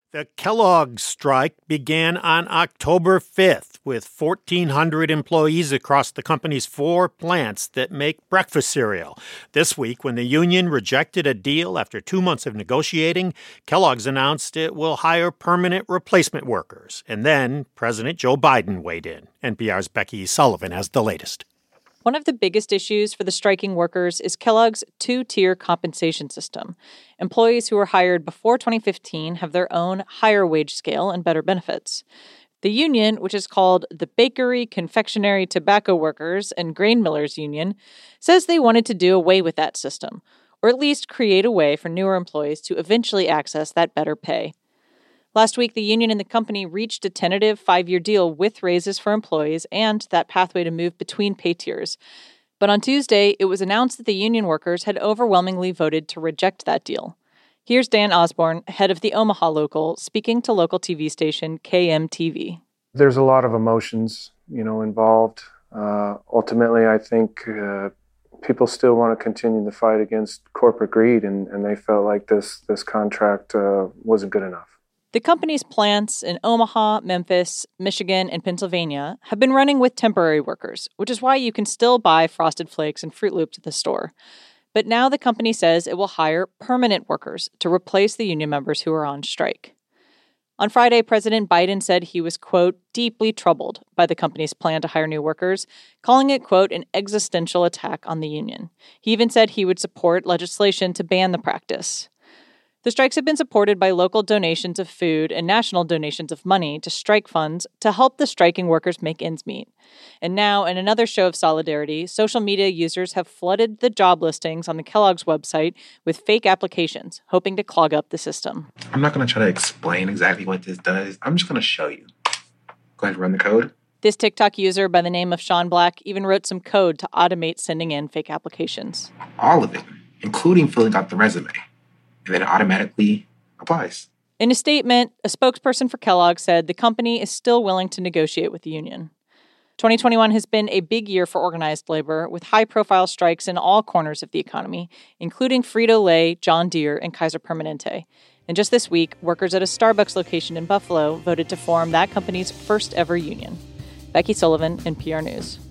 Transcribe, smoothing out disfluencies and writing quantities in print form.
The Kellogg's strike began on October 5th with 1,400 employees across the company's 4 plants that make breakfast cereal. This week, when the union rejected a deal after 2 months of negotiating, Kellogg's announced it will hire permanent replacement workers. And then President Joe Biden weighed in. NPR's Becky Sullivan has the latest. One of the biggest issues for the striking workers is Kellogg's 2-tier compensation system. Employees who were hired before 2015 have their own higher wage scale and better benefits. The union, which is called the Bakery, Confectionery, Tobacco Workers, and Grain Millers Union, says they wanted to do away with that system, or at least create a way for newer employees to eventually access that better pay. Last week, the union and the company reached a tentative 5-year deal with raises for employees and that pathway to move between pay tiers. But on Tuesday, it was announced that the union workers had overwhelmingly voted to reject that deal. Here's Dan Osborne, head of the Omaha local, speaking to local TV station KMTV. There's a lot of emotions, involved. Ultimately, I think people still want to continue the fight against corporate greed, and they felt like this contract wasn't good enough. The company's plants in Omaha, Memphis, Michigan, and Pennsylvania have been running with temporary workers, which is why you can still buy Frosted Flakes and Fruit Loops at the store. But now the company says it will hire permanent workers to replace the union members who are on strike. On Friday, President Biden said he was, quote, deeply troubled by the company's plan to hire new workers, calling it, quote, an existential attack on the union. He even said he would support legislation to ban the practice. The strikes have been supported by local donations of food and national donations of money to strike funds to help the striking workers make ends meet. And now, in another show of solidarity, social media users have flooded the job listings on the Kellogg's website with fake applications, hoping to clog up the system. I'm not going to try to explain exactly what this does. I'm just going to show you. Go ahead and run the code. This TikTok user by the name of Sean Black even wrote some code to automate sending in fake applications. All of it, including filling out the resume. And then it automatically applies. In a statement, a spokesperson for Kellogg said the company is still willing to negotiate with the union. 2021 has been a big year for organized labor, with high-profile strikes in all corners of the economy, including Frito-Lay, John Deere, and Kaiser Permanente. And just this week, workers at a Starbucks location in Buffalo voted to form that company's first-ever union. Becky Sullivan, NPR News.